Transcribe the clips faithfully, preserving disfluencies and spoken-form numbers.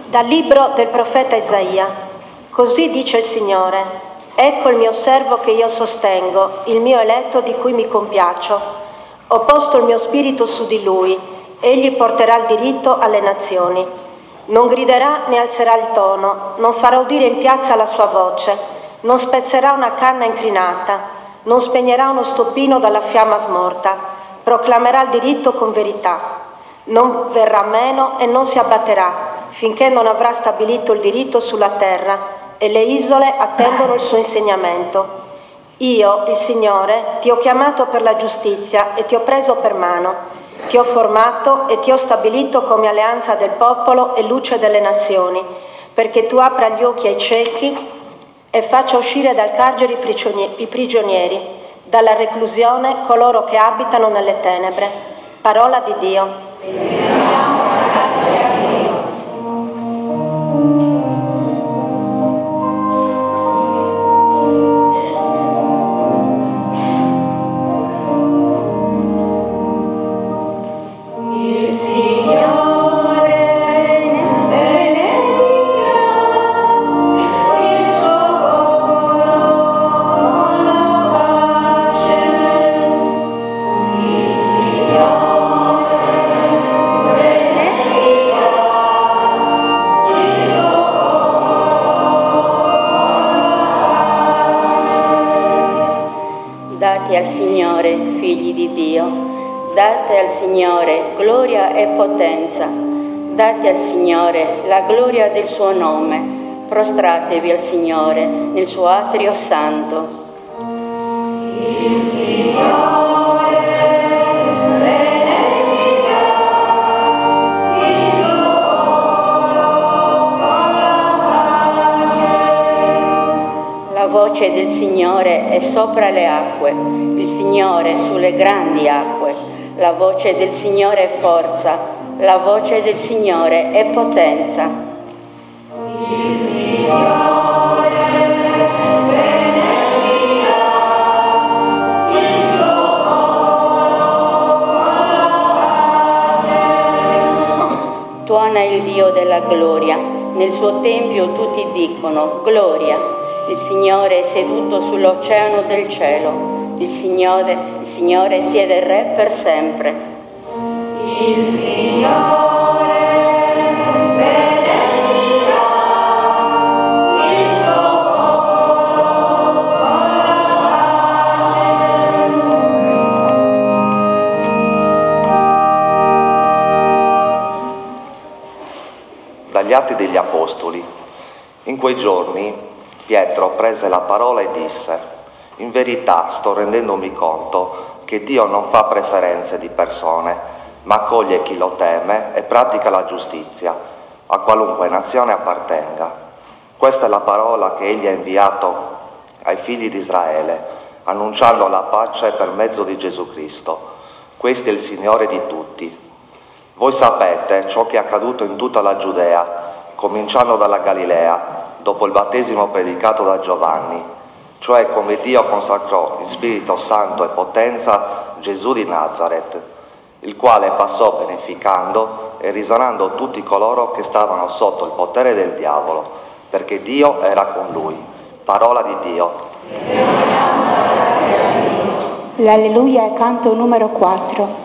Dal libro del profeta Isaia. Così dice il Signore: ecco il mio servo che io sostengo, il mio eletto di cui mi compiaccio. Ho posto il mio spirito su di lui, egli porterà il diritto alle nazioni. Non griderà né alzerà il tono, non farà udire in piazza la sua voce, non spezzerà una canna incrinata, non spegnerà uno stoppino dalla fiamma smorta, proclamerà il diritto con verità. Non verrà meno e non si abbatterà, finché non avrà stabilito il diritto sulla terra e le isole attendono il suo insegnamento. Io, il Signore, ti ho chiamato per la giustizia e ti ho preso per mano. Ti ho formato e ti ho stabilito come alleanza del popolo e luce delle nazioni, perché tu apra gli occhi ai ciechi e faccia uscire dal carcere i prigionieri, dalla reclusione coloro che abitano nelle tenebre. Parola di Dio. Al Signore, figli di Dio, date al Signore gloria e potenza, date al Signore la gloria del suo nome, prostratevi al Signore nel suo atrio santo. Il Signore benedica il suo popolo con la pace. La voce del Signore è sopra le acque, il Signore sulle grandi acque, la voce del Signore è forza, la voce del Signore è potenza. Il Signore benedica il suo popolo con la pace. Tuona il Dio della gloria, nel suo tempio tutti dicono gloria. Il Signore è seduto sull'oceano del cielo. Il Signore, il Signore siede re per sempre. Il Signore benedica il suo popolo con la pace. Dagli Atti degli Apostoli. In quei giorni Pietro prese la parola e disse: in verità sto rendendomi conto che Dio non fa preferenze di persone, ma accoglie chi lo teme e pratica la giustizia, a qualunque nazione appartenga. Questa è la parola che egli ha inviato ai figli di Israele, annunciando la pace per mezzo di Gesù Cristo. Questo è il Signore di tutti. Voi sapete ciò che è accaduto in tutta la Giudea, cominciando dalla Galilea, dopo il battesimo predicato da Giovanni, cioè come Dio consacrò in Spirito Santo e potenza Gesù di Nazaret, il quale passò beneficando e risanando tutti coloro che stavano sotto il potere del diavolo, perché Dio era con lui. Parola di Dio. L'Alleluia è canto numero quattro.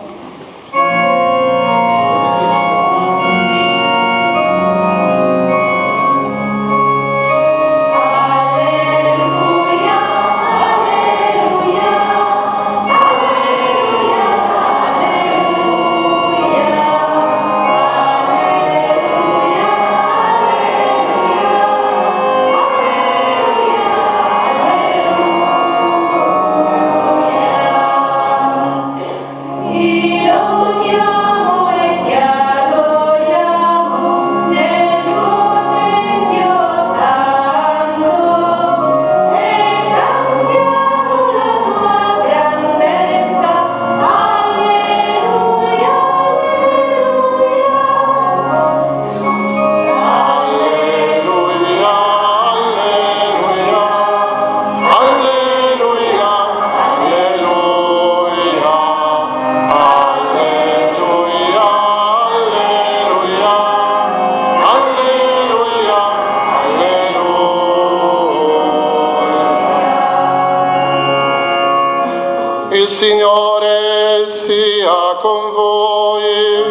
Yeah. Il Signore sia con voi.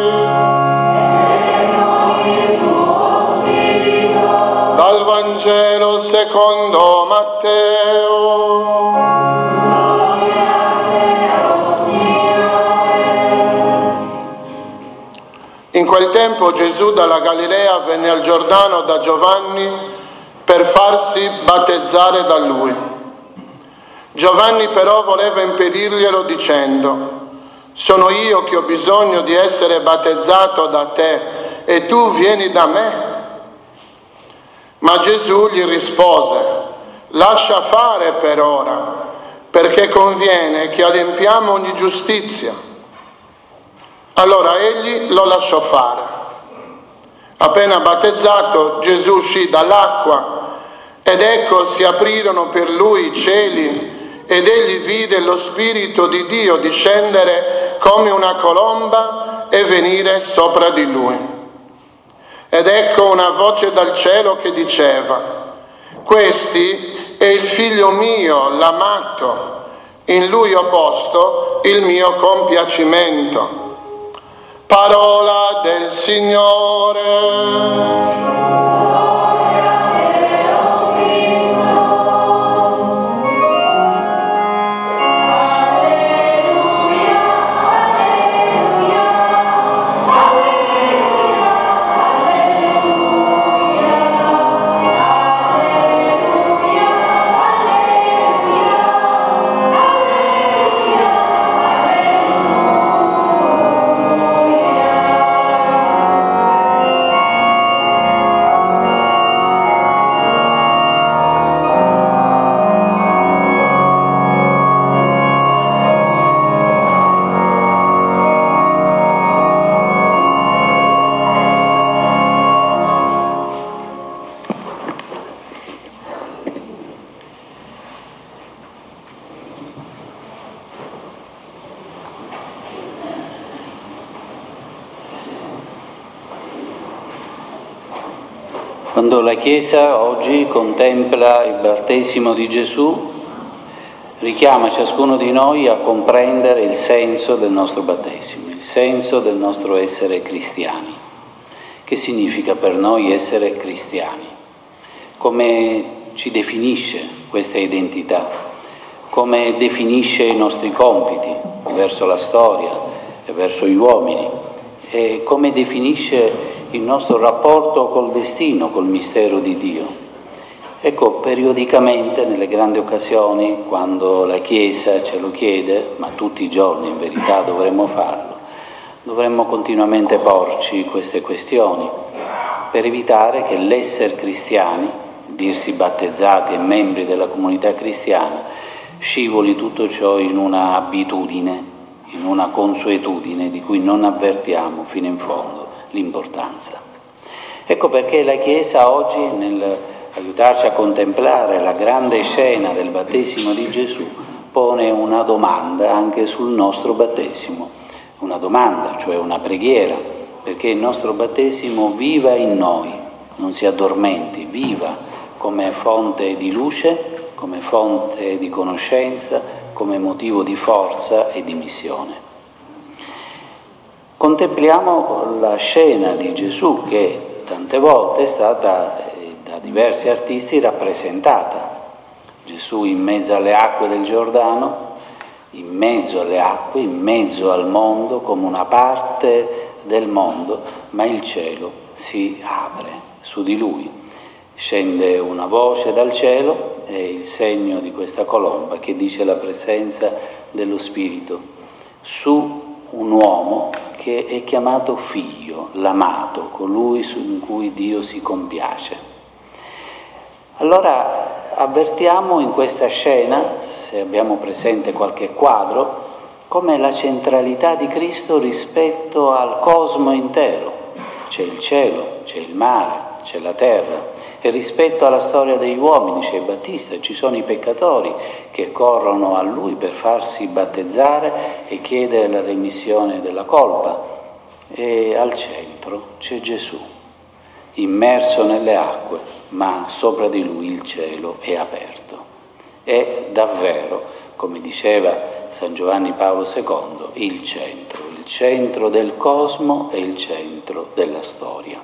E con il tuo spirito. Dal Vangelo secondo Matteo. Gloria a te, o Signore. In quel tempo Gesù dalla Galilea venne al Giordano da Giovanni per farsi battezzare da lui. Giovanni però voleva impedirglielo dicendo: sono io che ho bisogno di essere battezzato da te e tu vieni da me? Ma Gesù gli rispose: lascia fare per ora, perché conviene che adempiamo ogni giustizia. Allora egli lo lasciò fare. Appena battezzato, Gesù uscì dall'acqua ed ecco si aprirono per lui i cieli ed egli vide lo Spirito di Dio discendere come una colomba e venire sopra di lui. Ed ecco una voce dal cielo che diceva: questi è il figlio mio, l'amato, in lui ho posto il mio compiacimento. Parola del Signore. Quando la Chiesa oggi contempla il battesimo di Gesù, richiama ciascuno di noi a comprendere il senso del nostro battesimo, il senso del nostro essere cristiani. Che significa per noi essere cristiani? Come ci definisce questa identità? Come definisce i nostri compiti verso la storia e verso gli uomini? E come definisce il nostro rapporto col destino, col mistero di Dio? Ecco, periodicamente, nelle grandi occasioni, quando la Chiesa ce lo chiede, ma tutti i giorni in verità dovremmo farlo, dovremmo continuamente porci queste questioni per evitare che l'essere cristiani, dirsi battezzati e membri della comunità cristiana, scivoli tutto ciò in una abitudine, in una consuetudine di cui non avvertiamo fino in fondo l'importanza. Ecco perché la Chiesa oggi, nel aiutarci a contemplare la grande scena del battesimo di Gesù, pone una domanda anche sul nostro battesimo, una domanda, cioè una preghiera, perché il nostro battesimo viva in noi, non si addormenti, viva come fonte di luce, come fonte di conoscenza, come motivo di forza e di missione. Contempliamo la scena di Gesù che tante volte è stata eh, da diversi artisti rappresentata. Gesù in mezzo alle acque del Giordano, in mezzo alle acque, in mezzo al mondo, come una parte del mondo, ma il cielo si apre su di lui. Scende una voce dal cielo, è il segno di questa colomba che dice la presenza dello Spirito su un uomo che è chiamato figlio, l'amato, colui in cui Dio si compiace. Allora avvertiamo in questa scena, se abbiamo presente qualche quadro, come la centralità di Cristo rispetto al cosmo intero. C'è il cielo, c'è il mare, c'è la terra, e rispetto alla storia degli uomini c'è il Battista, ci sono i peccatori che corrono a lui per farsi battezzare e chiedere la remissione della colpa, e al centro c'è Gesù, immerso nelle acque, ma sopra di lui il cielo è aperto. È davvero, come diceva San Giovanni Paolo secondo, il centro, il centro del cosmo e il centro della storia.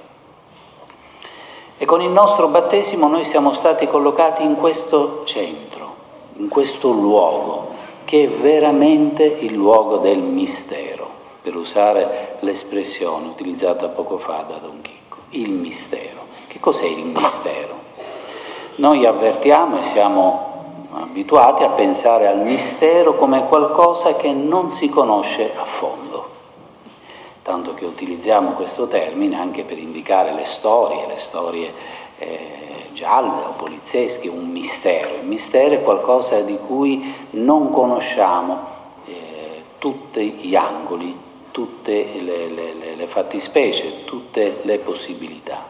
E con il nostro battesimo noi siamo stati collocati in questo centro, in questo luogo, che è veramente il luogo del mistero, per usare l'espressione utilizzata poco fa da Don Chicco, il mistero. Che cos'è il mistero? Noi avvertiamo e siamo abituati a pensare al mistero come qualcosa che non si conosce a fondo, tanto che utilizziamo questo termine anche per indicare le storie, le storie eh, gialle o poliziesche, un mistero. Il mistero è qualcosa di cui non conosciamo eh, tutti gli angoli, tutte le, le, le fattispecie, tutte le possibilità.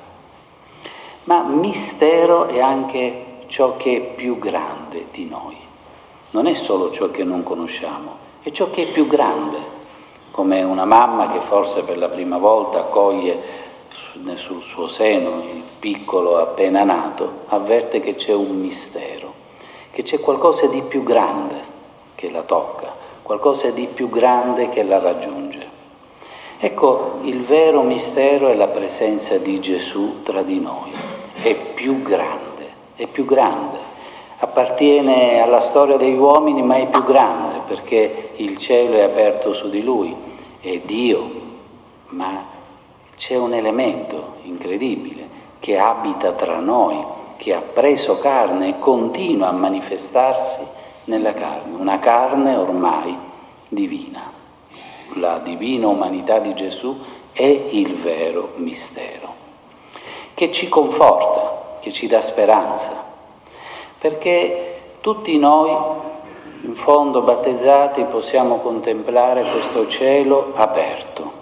Ma mistero è anche ciò che è più grande di noi. Non è solo ciò che non conosciamo, è ciò che è più grande, come una mamma che forse per la prima volta accoglie sul suo seno il piccolo appena nato, avverte che c'è un mistero, che c'è qualcosa di più grande che la tocca, qualcosa di più grande che la raggiunge. Ecco, il vero mistero è la presenza di Gesù tra di noi, è più grande. È più grande, appartiene alla storia degli uomini, ma è più grande perché il cielo è aperto su di lui, è Dio, ma c'è un elemento incredibile che abita tra noi, che ha preso carne e continua a manifestarsi nella carne, una carne ormai divina. La divina umanità di Gesù è il vero mistero, che ci conforta, che ci dà speranza, perché tutti noi, in fondo battezzati, possiamo contemplare questo cielo aperto.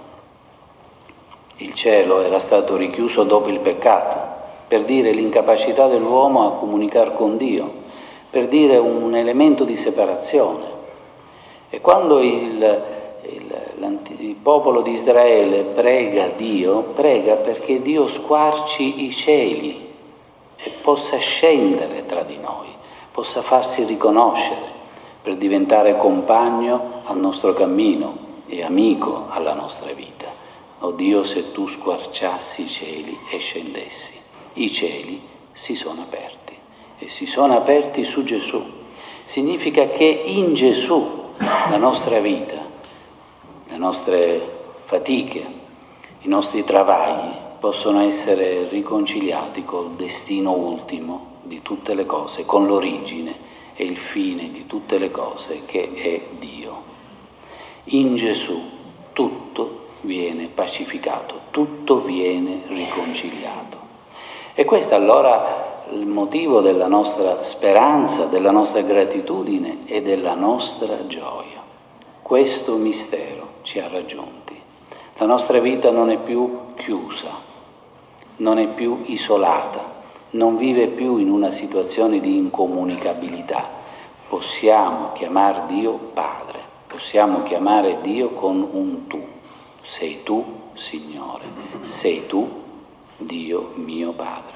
Il cielo era stato richiuso dopo il peccato, per dire l'incapacità dell'uomo a comunicare con Dio, per dire un elemento di separazione. E quando il, il, il popolo di Israele prega Dio, prega perché Dio squarci i cieli e possa scendere tra di noi, possa farsi riconoscere per diventare compagno al nostro cammino e amico alla nostra vita. O Dio, se tu squarciassi i cieli e scendessi. I cieli si sono aperti e si sono aperti su Gesù. Significa che in Gesù la nostra vita, le nostre fatiche, i nostri travagli possono essere riconciliati col destino ultimo di tutte le cose, con l'origine e il fine di tutte le cose, che è Dio. In Gesù tutto viene pacificato, tutto viene riconciliato. E questo allora il motivo della nostra speranza, della nostra gratitudine e della nostra gioia. Questo mistero ci ha raggiunti. La nostra vita non è più chiusa, non è più isolata, non vive più in una situazione di incomunicabilità. Possiamo chiamare Dio Padre, possiamo chiamare Dio con un tu. Sei tu, Signore, sei tu, Dio mio Padre.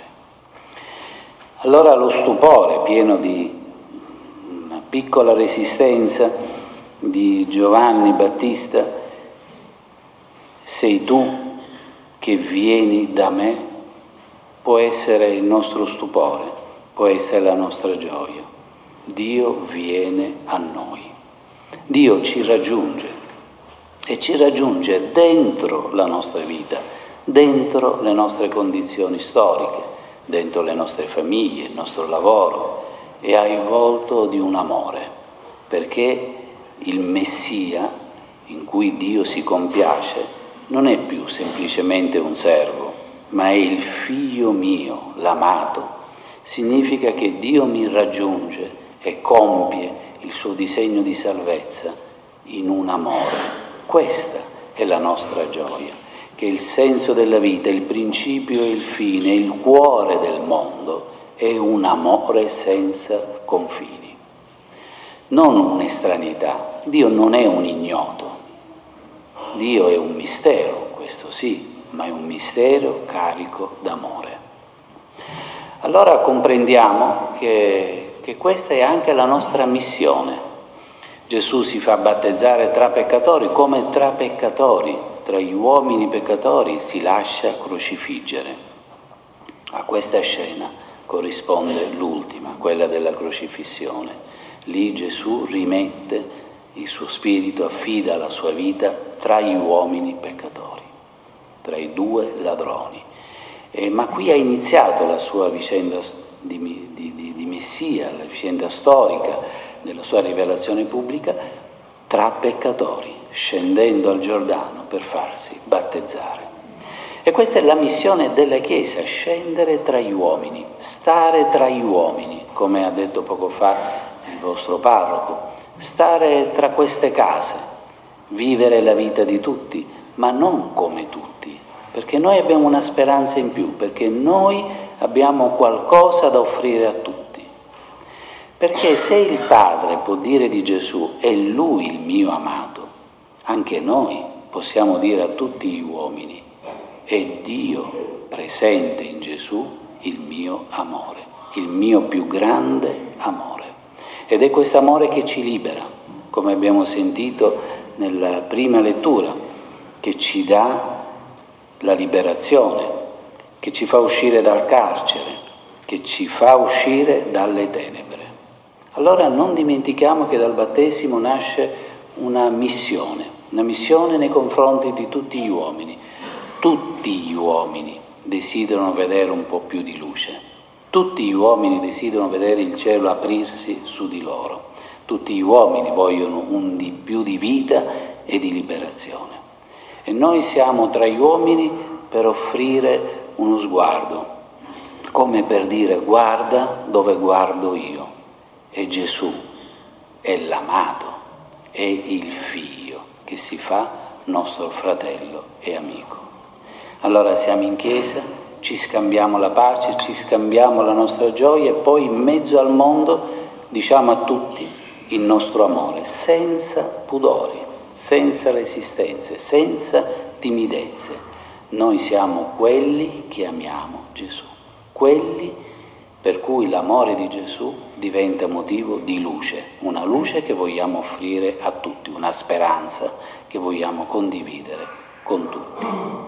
Allora lo stupore, pieno di una piccola resistenza di Giovanni Battista, sei tu che vieni da me, può essere il nostro stupore, può essere la nostra gioia. Dio viene a noi, Dio ci raggiunge e ci raggiunge dentro la nostra vita, dentro le nostre condizioni storiche, dentro le nostre famiglie, il nostro lavoro, e ha il volto di un amore, perché il Messia in cui Dio si compiace non è più semplicemente un servo, ma è il figlio mio, l'amato. Significa che Dio mi raggiunge e compie il suo disegno di salvezza in un amore. Questa è la nostra gioia, che il senso della vita, il principio e il fine, il cuore del mondo è un amore senza confini, non un'estraneità. Dio non è un ignoto, Dio è un mistero, questo sì, ma è un mistero carico d'amore. Allora comprendiamo che, che questa è anche la nostra missione. Gesù si fa battezzare tra peccatori, come tra peccatori, tra gli uomini peccatori si lascia crocifiggere. A questa scena corrisponde l'ultima, quella della crocifissione. Lì Gesù rimette il suo spirito, affida la sua vita tra gli uomini peccatori, tra i due ladroni. Eh, ma qui ha iniziato la sua vicenda di, di, di, di Messia, la vicenda storica della sua rivelazione pubblica, tra peccatori, scendendo al Giordano per farsi battezzare. E questa è la missione della Chiesa, scendere tra gli uomini, stare tra gli uomini, come ha detto poco fa il vostro parroco, stare tra queste case, vivere la vita di tutti, ma non come tutti, perché noi abbiamo una speranza in più, perché noi abbiamo qualcosa da offrire a tutti. Perché se il Padre può dire di Gesù, è Lui il mio amato, anche noi possiamo dire a tutti gli uomini, è Dio presente in Gesù il mio amore, il mio più grande amore. Ed è questo amore che ci libera, come abbiamo sentito nella prima lettura, che ci dà la liberazione, che ci fa uscire dal carcere, che ci fa uscire dalle tenebre. Allora non dimentichiamo che dal battesimo nasce una missione, una missione nei confronti di tutti gli uomini. Tutti gli uomini desiderano vedere un po' più di luce, tutti gli uomini desiderano vedere il cielo aprirsi su di loro, tutti gli uomini vogliono un di più di vita e di liberazione. E noi siamo tra gli uomini per offrire uno sguardo, come per dire guarda dove guardo io. È Gesù, è l'amato, è il figlio che si fa nostro fratello e amico. Allora siamo in chiesa, ci scambiamo la pace, ci scambiamo la nostra gioia e poi in mezzo al mondo diciamo a tutti il nostro amore, senza pudori, senza resistenze, senza timidezze. Noi siamo quelli che amiamo Gesù, quelli per cui l'amore di Gesù diventa motivo di luce, una luce che vogliamo offrire a tutti, una speranza che vogliamo condividere con tutti.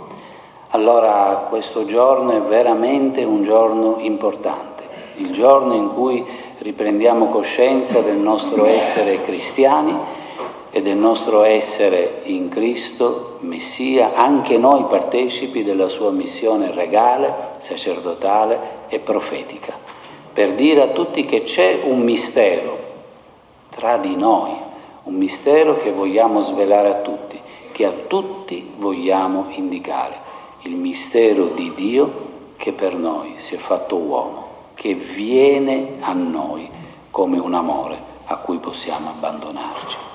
Allora questo giorno è veramente un giorno importante, il giorno in cui riprendiamo coscienza del nostro essere cristiani e del nostro essere in Cristo, Messia, anche noi partecipi della sua missione regale, sacerdotale e profetica, per dire a tutti che c'è un mistero tra di noi, un mistero che vogliamo svelare a tutti, che a tutti vogliamo indicare, il mistero di Dio che per noi si è fatto uomo, che viene a noi come un amore a cui possiamo abbandonarci.